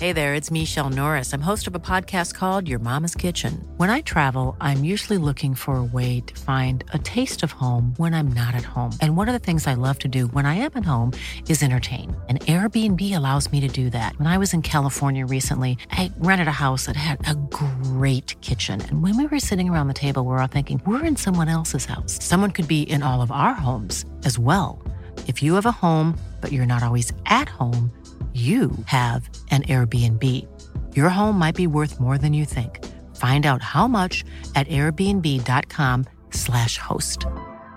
Hey there, it's Michelle Norris. I'm host of a podcast called Your Mama's Kitchen. When I travel, I'm usually looking for a way to find a taste of home when I'm not at home. And one of the things I love to do when I am at home is entertain. And Airbnb allows me to do that. When I was in California recently, I rented a house that had a great kitchen. And when we were sitting around the table, we were all thinking, we're in someone else's house. Someone could be in all of our homes as well. If you have a home, but you're not always at home, you have an Airbnb. Your home might be worth more than you think. Find out how much at airbnb.com/host.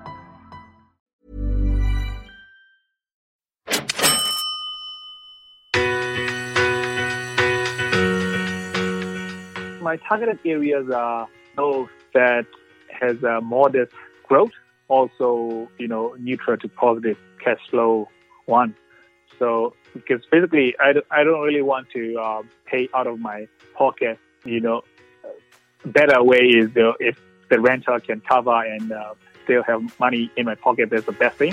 My targeted areas are those that has a modest growth, also, neutral to positive cash flow one. So, because basically, I don't really want to pay out of my pocket. Better way is if the renter can cover and still have money in my pocket. That's the best thing.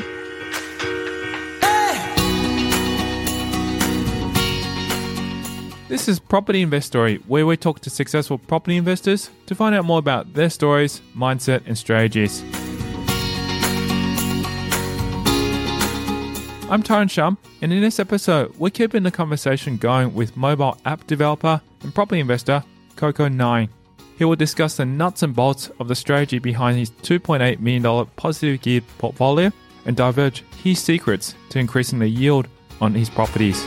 This is Property Investory, where we talk to successful property investors to find out more about their stories, mindset, and strategies. I'm Tyrone Shum, and in this episode, we're keeping the conversation going with mobile app developer and property investor Coco9. He will discuss the nuts and bolts of the strategy behind his $2.8 million positive geared portfolio and diverge his secrets to increasing the yield on his properties.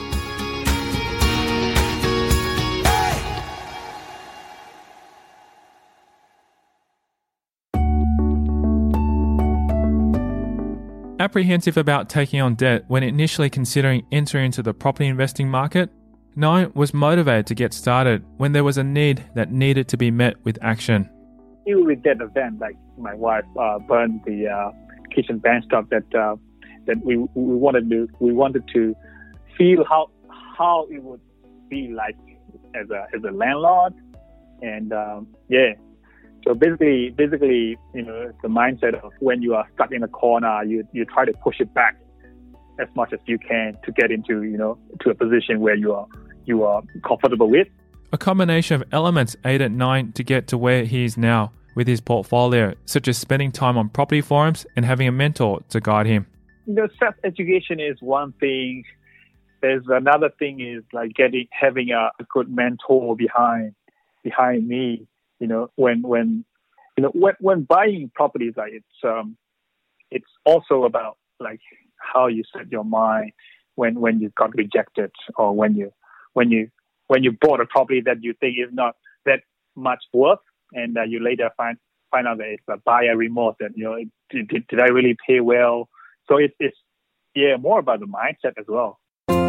Apprehensive about taking on debt when initially considering entering into the property investing market, Nine was motivated to get started when there was a need that needed to be met with action. Even with that event, like my wife burned the kitchen benchtop that we wanted to feel how it would be like as a landlord, and So basically, it's the mindset of when you are stuck in a corner, you try to push it back as much as you can to get into, to a position where you are comfortable with. A combination of elements aided Nine to get to where he is now with his portfolio, such as spending time on property forums and having a mentor to guide him. Self-education is one thing. There's another thing is like having a good mentor behind me. When buying properties, like it's also about like how you set your mind when you got rejected, or when you bought a property that you think is not that much worth, and you later find out that it's a buyer remorse, that did I really pay well? So it's more about the mindset as well.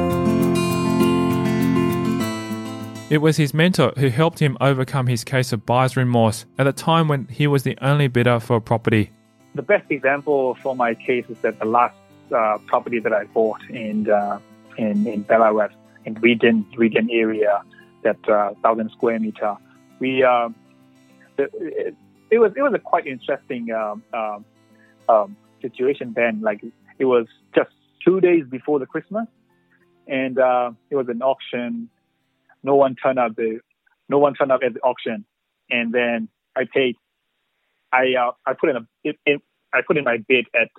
It was his mentor who helped him overcome his case of buyer's remorse at a time when he was the only bidder for a property. The best example for my case is that the last property that I bought in Belarus, in Regent area, that 1,000 square meter. It was a quite interesting situation then. Like, it was just 2 days before the Christmas, and it was an auction. No one turned up at the auction, and then I paid. I put in my bid at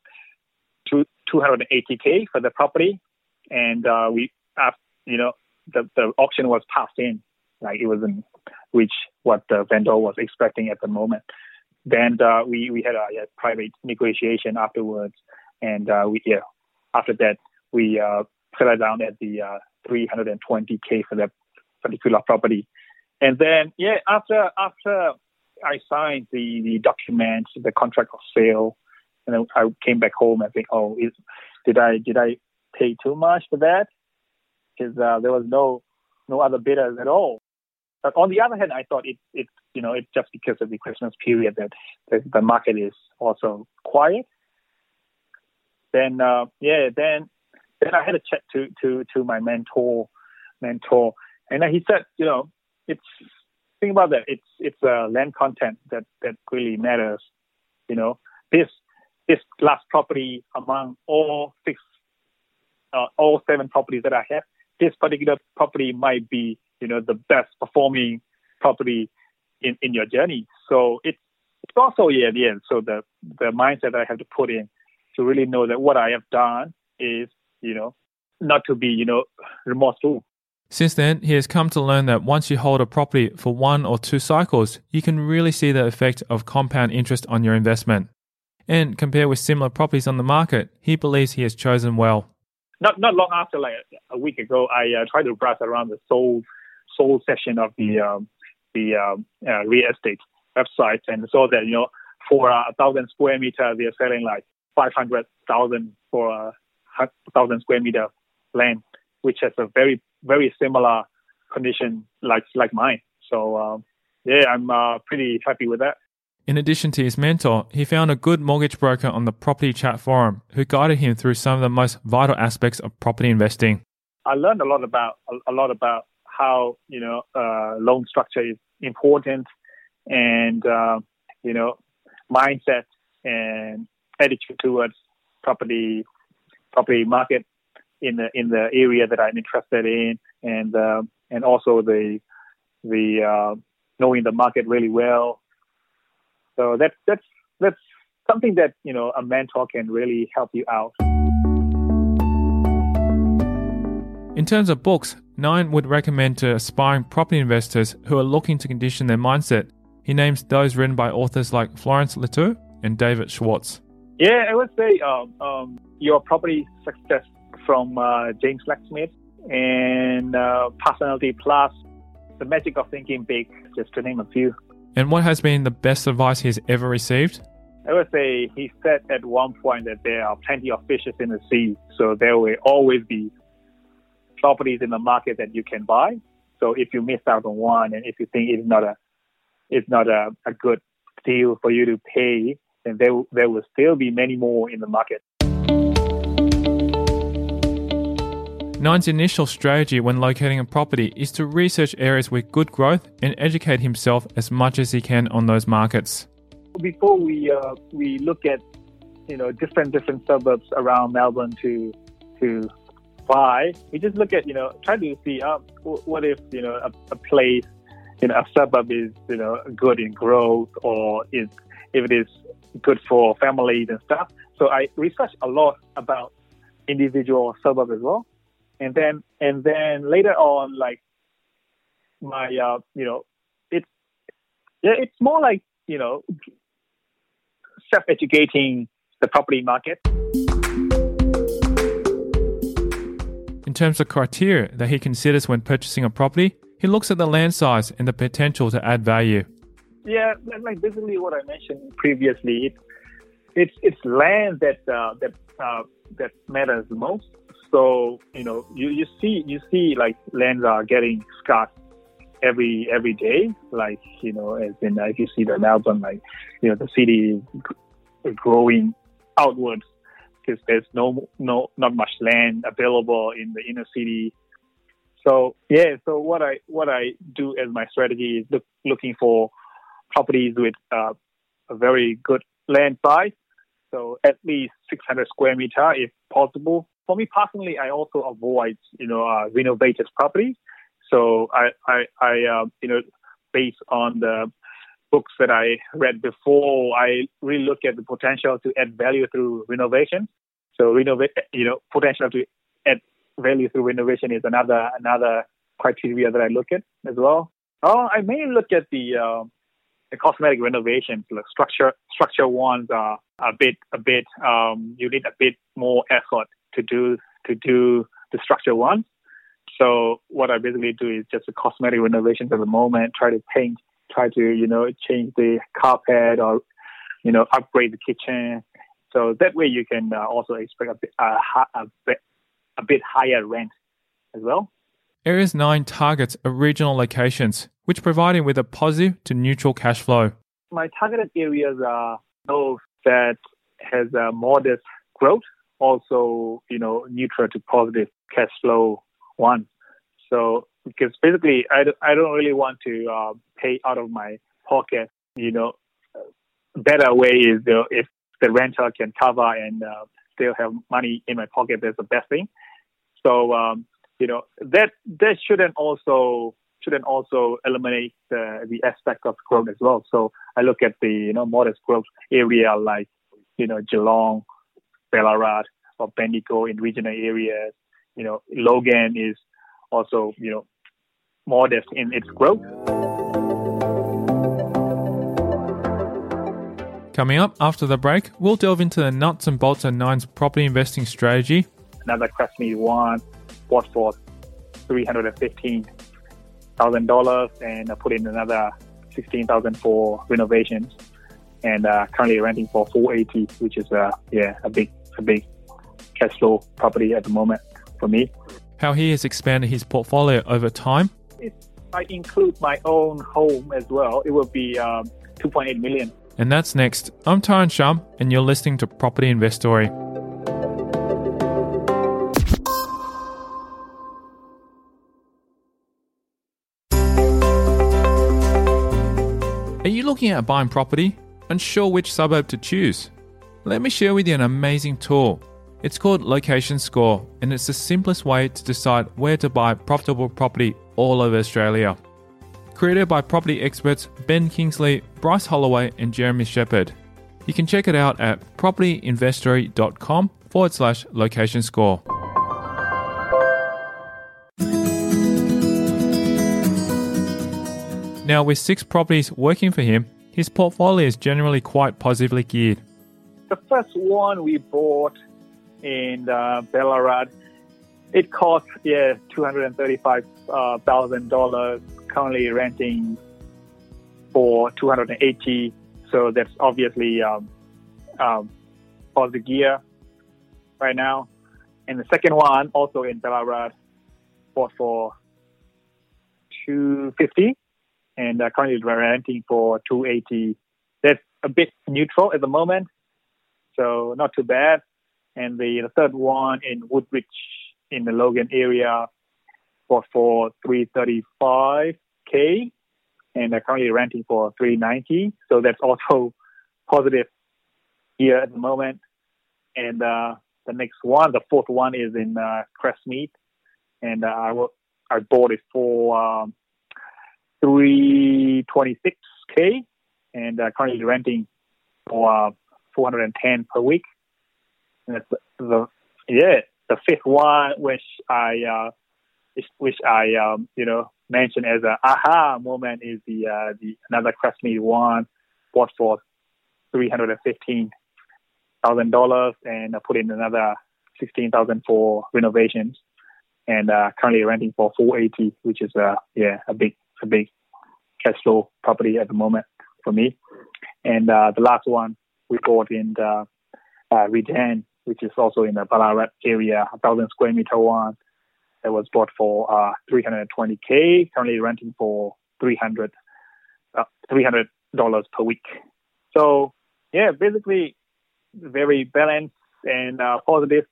$280K for the property, and the auction was passed in, like it wasn't reach what the vendor was expecting at the moment. Then we had a private negotiation afterwards, and after that we settled down at the $320K for that particular property. And then after I signed the documents, the contract of sale, and then I came back home and think, did I pay too much for that? Because there was no other bidders at all. But on the other hand, I thought it's just because of the Christmas period that the market is also quiet. Then I had a chat to my mentor, and he said, think about that. It's land content that really matters. This last property among all 7 properties that I have, his particular property might be, the best performing property in your journey. So it's also, so the mindset I have to put in to really know that what I have done is, not to be, remorseful. Since then, he has come to learn that once you hold a property for 1 or 2 cycles, you can really see the effect of compound interest on your investment. And compared with similar properties on the market, he believes he has chosen well. Not long after, like a week ago, I tried to browse around the Soul section of the real estate website and saw that, for 1,000 square meter, they're selling like 500,000 for a 1,000 square meter land, which has a very, very similar condition like mine. So, I'm pretty happy with that. In addition to his mentor, he found a good mortgage broker on the Property Chat forum who guided him through some of the most vital aspects of property investing. I learned a lot about how loan structure is important, and mindset and attitude towards property market in the area that I'm interested in, and also the knowing the market really well. So that's something that a mentor can really help you out. In terms of books, Nine would recommend to aspiring property investors who are looking to condition their mindset. He names those written by authors like Florence Latour and David Schwartz. Yeah, I would say Your Property Success from James Blacksmith, and Personality Plus, The Magic of Thinking Big, just to name a few. And what has been the best advice he's ever received? I would say he said at one point that there are plenty of fishes in the sea, so there will always be properties in the market that you can buy. So if you miss out on one, and if you think it's not a good deal for you to pay, then there will still be many more in the market. Nine's initial strategy when locating a property is to research areas with good growth and educate himself as much as he can on those markets. Before we look at different suburbs around Melbourne to buy, we just look at try to see what if a place a suburb is good in growth, or if it is good for families and stuff. So I research a lot about individual suburbs as well. And then later on, like my, it's more like, self-educating the property market. In terms of criteria that he considers when purchasing a property, he looks at the land size and the potential to add value. Yeah, like basically what I mentioned previously, it's land that matters the most. So you see like lands are getting scarce every day. Like as in if you see the Melbourne, like the city is growing outwards because there's not much land available in the inner city. So so what I do as my strategy is looking for properties with a very good land size. So at least 600 square meter if possible. For me personally, I also avoid, renovated properties. So I based on the books that I read before, I really look at the potential to add value through renovation. So potential to add value through renovation is another criteria that I look at as well. I may look at the cosmetic renovations. Like structure ones are a bit. You need a bit more effort to do the structure ones. So what I basically do is just the cosmetic renovations at the moment. Try to paint. Try to change the carpet or upgrade the kitchen. So that way you can also expect a bit higher rent as well. Areas 9 targets are regional locations, which provide him with a positive to neutral cash flow. My targeted areas are those that has a modest growth, also neutral to positive cash flow one. So because basically I don't really want to pay out of my pocket. Better way is if the rental can cover and still have money in my pocket, that's the best thing. So that shouldn't also eliminate the aspect of growth as well. So I look at the modest growth area like Geelong, Ballarat, or Bendigo in regional areas. Logan is also modest in its growth. Coming up after the break, we'll delve into the nuts and bolts of Nine's property investing strategy. Another Crestmead one bought for $315,000 and I put in another $16,000 for renovations, and currently renting for $480,000, which is a big cash flow property at the moment for me. How he has expanded his portfolio over time. If I include my own home as well, it will be $2.8 million. And that's next. I'm Tyron Shum, and you're listening to Property Investory. Are you looking at buying property? Unsure which suburb to choose? Let me share with you an amazing tool. It's called Location Score, and it's the simplest way to decide where to buy profitable property all over Australia. Created by property experts Ben Kingsley, Bryce Holloway, and Jeremy Shepherd. You can check it out at propertyinvestory.com/location score. Now, with 6 properties working for him, his portfolio is generally quite positively geared. The first one we bought in Ballarat, it cost $235,000. Currently renting for $280,000, so that's obviously positive gear right now. And the second one, also in Ballarat, bought for $250,000 and currently renting for $280,000. That's a bit neutral at the moment, so not too bad. And the third one in Woodbridge in the Logan area bought for $335,000 and currently renting for $390,000. So that's also positive here at the moment. And the next one, the fourth one, is in Crestmead, and I bought it for $326,000 and currently renting for $410 per week. And that's the fifth one, which I mentioned as an aha moment, is the another Crestmead one bought for $315,000 and I put in another $16,000 for renovations, and currently renting for $480,000, which is a big cash flow property at the moment for me. And the last one we bought in the Regent, which is also in the Ballarat area, 1,000 square meter one. That was bought for $320,000, currently renting for $300 per week. So basically very balanced and positive.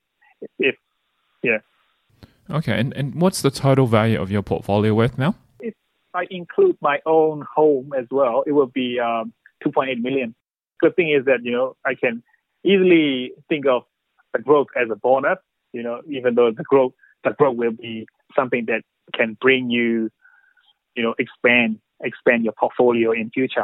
Okay, and what's the total value of your portfolio worth now? If I include my own home as well, it will be $2.8 million. Good thing is that I can easily think of the growth as a bonus. Even though the growth will be something that can bring you, expand your portfolio in future.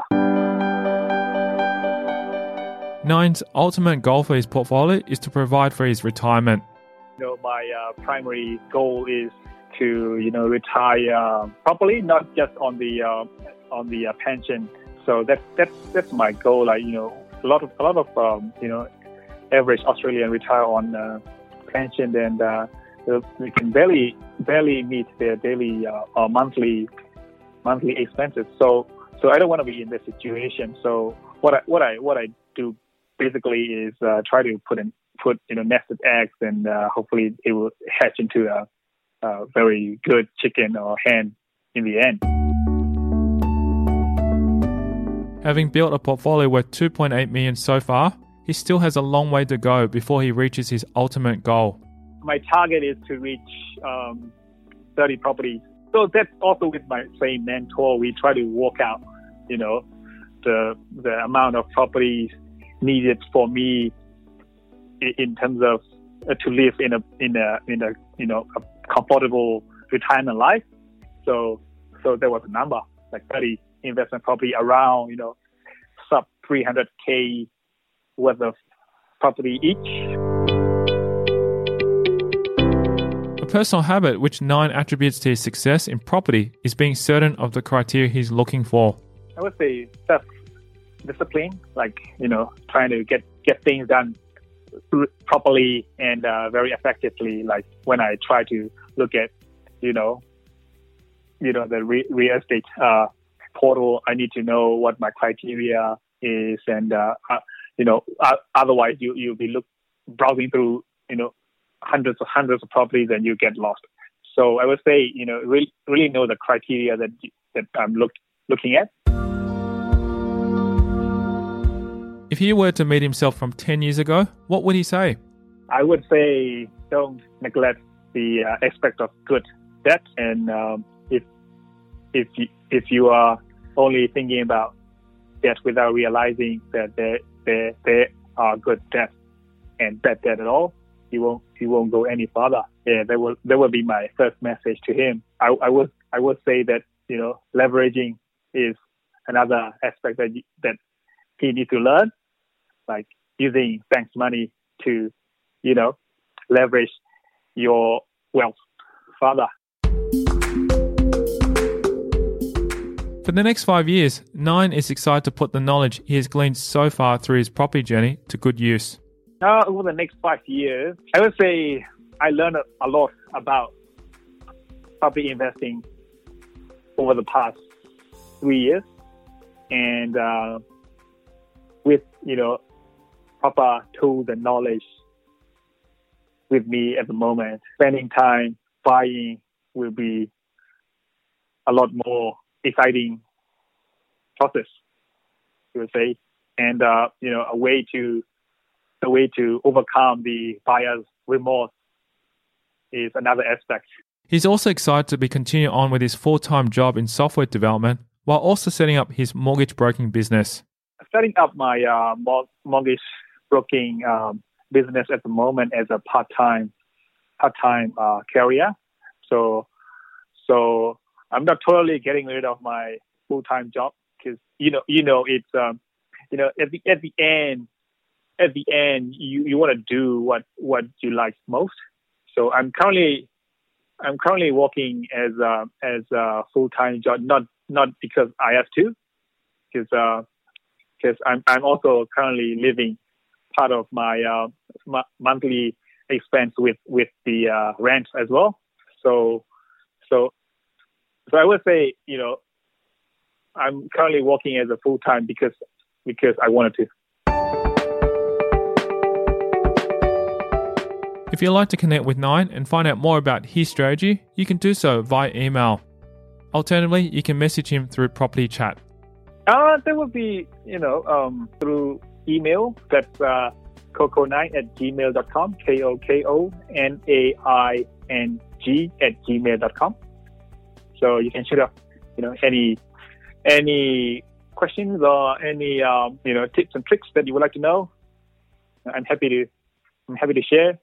Nine's ultimate goal for his portfolio is to provide for his retirement. My primary goal is to, retire properly, not just on the pension. So that's my goal. A lot of average Australian retire on pension, and they can barely meet their daily or monthly expenses. So I don't want to be in that situation. So what I do basically is try to put nested eggs, and hopefully it will hatch into a very good chicken or hen in the end. Having built a portfolio worth $2.8 million so far, he still has a long way to go before he reaches his ultimate goal. My target is to reach 30 properties. So that's also with my same mentor. We try to work out, the amount of properties needed for me in terms of to live in a comfortable retirement life. So there was a number, like 30 investment property around, sub 300K worth of property each. A personal habit which Nine attributes to his success in property is being certain of the criteria he's looking for. I would say self-discipline, like, trying to get things done properly and very effectively. Like when I try to look at, the real estate portal, I need to know what my criteria is, and otherwise you'll be browsing through hundreds of properties and you get lost. So I would say really know the criteria that I'm looking at. If he were to meet himself from 10 years ago, what would he say? I would say don't neglect the aspect of good debt, and if you are only thinking about debt without realizing that there are good debt and bad debt at all, he won't go any further. Yeah, that will be my first message to him. I would say that leveraging is another aspect that he needs to learn, like using bank's money to leverage your wealth further. For the next 5 years, Nine is excited to put the knowledge he has gleaned so far through his property journey to good use. Over the next 5 years, I would say I learned a lot about property investing over the past 3 years, and with proper tools and knowledge with me at the moment, spending time buying will be a lot more exciting process, you would say, and a way to overcome the buyer's remorse is another aspect. He's also excited to be continuing on with his full-time job in software development while also setting up his mortgage broking business. Setting up my mortgage broking business at the moment as a part-time career. So I'm not totally getting rid of my full-time job, because it's at the end you want to do what you like most. So I'm currently working as a full-time job, not because I have to, because I'm also currently living part of my monthly expense with the rent as well. So I would say I'm currently working as a full-time because I wanted to. If you'd like to connect with Nine and find out more about his strategy, you can do so via email. Alternatively, you can message him through Property Chat. That would be, through email. That's koko9@gmail.com, KOKONAING@gmail.com. So you can shoot up, any questions or any, tips and tricks that you would like to know. I'm happy to share.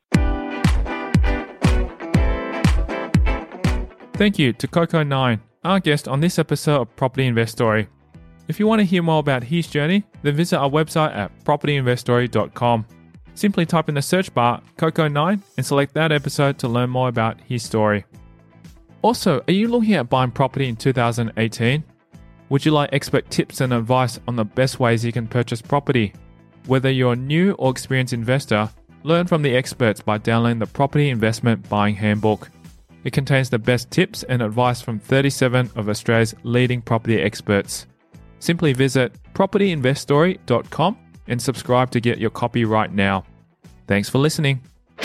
Thank you to Koko9, our guest on this episode of Property Invest Story. If you want to hear more about his journey, then visit our website at propertyinveststory.com. Simply type in the search bar Koko9 and select that episode to learn more about his story. Also, are you looking at buying property in 2018? Would you like expert tips and advice on the best ways you can purchase property? Whether you're a new or experienced investor, learn from the experts by downloading the Property Investment Buying Handbook. It contains the best tips and advice from 37 of Australia's leading property experts. Simply visit propertyinveststory.com and subscribe to get your copy right now. Thanks for listening.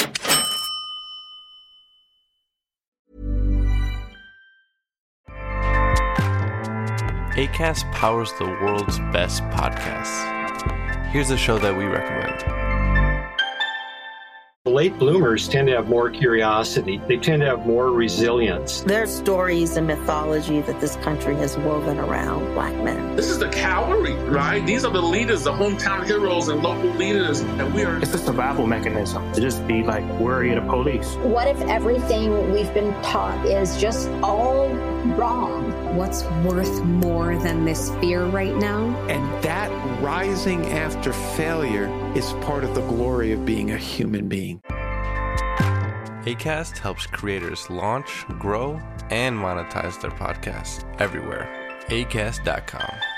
Acast powers the world's best podcasts. Here's a show that we recommend. Late bloomers tend to have more curiosity. They tend to have more resilience. There's stories and mythology that this country has woven around Black men. This is the cavalry, right? These are the leaders, the hometown heroes and local leaders. And we are... It's a survival mechanism to just be like worried of police. What if everything we've been taught is just all wrong? What's worth more than this fear right now? And that rising after failure is part of the glory of being a human being. Acast helps creators launch, grow, and monetize their podcasts everywhere. Acast.com.